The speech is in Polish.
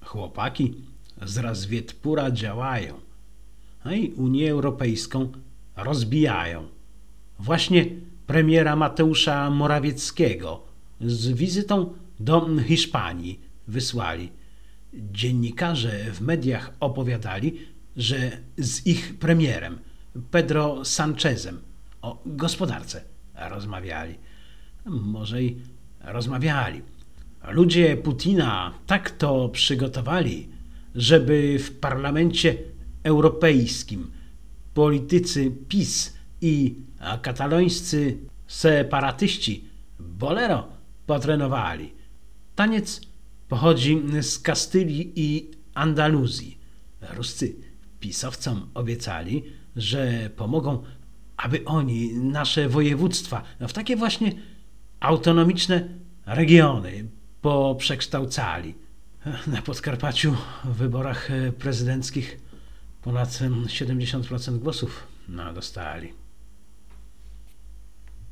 chłopaki z Razwiedpura działają, a i Unię Europejską rozbijają. Właśnie premiera Mateusza Morawieckiego z wizytą do Hiszpanii wysłali. Dziennikarze w mediach opowiadali, że z ich premierem Pedro Sanchezem o gospodarce rozmawiali. Może i rozmawiali. Ludzie Putina tak to przygotowali, żeby w Parlamencie Europejskim politycy PiS i katalońscy separatyści bolero potrenowali. Taniec pochodzi z Kastylii i Andaluzji. Ruscy pisowcom obiecali, że pomogą, aby oni nasze województwa w takie właśnie autonomiczne regiony poprzekształcali. Na Podkarpaciu w wyborach prezydenckich ponad 70% głosów dostali.